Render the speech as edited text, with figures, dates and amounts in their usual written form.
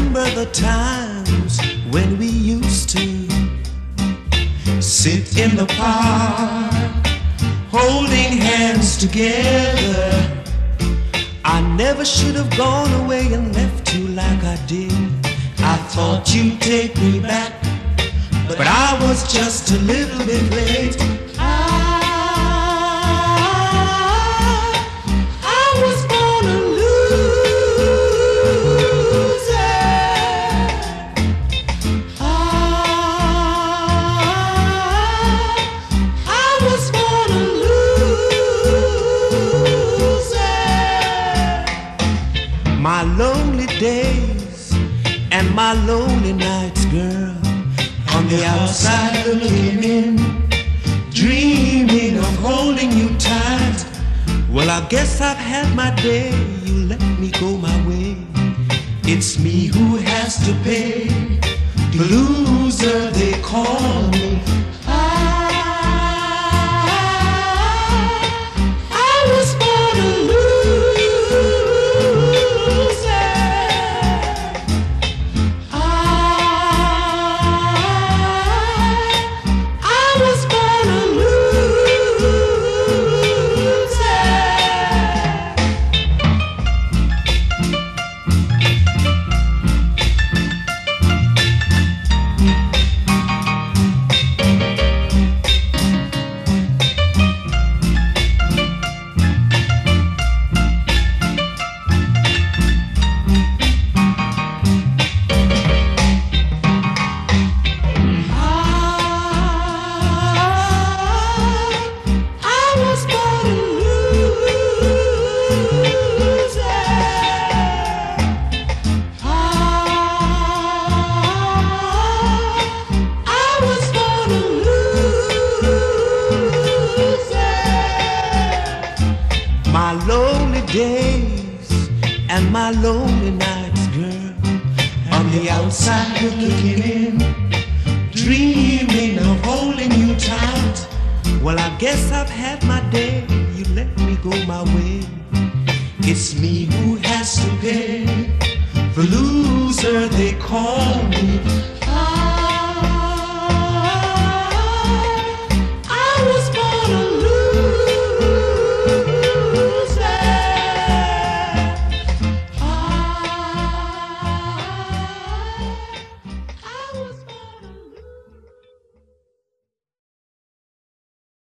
remember the times when we used to sit in the park, holding hands together. I never should have gone away and left you like I did. I thought you'd take me back, but I was just a little bit late. I was born a loser. I was born a loser. My lonely days and my lonely nights, girl, on the outside looking in, dreaming of holding you tight. Well, I guess I've had my day, you let me go my way. It's me who has to pay, the loser they call me. I was born a loser. I was born a loser. My lonely days and my lonely nights, girl, on the outside looking in, dreaming of holding you tight. Well, I guess I've had my day, you let me go my way. It's me who has to pay, the loser they call me.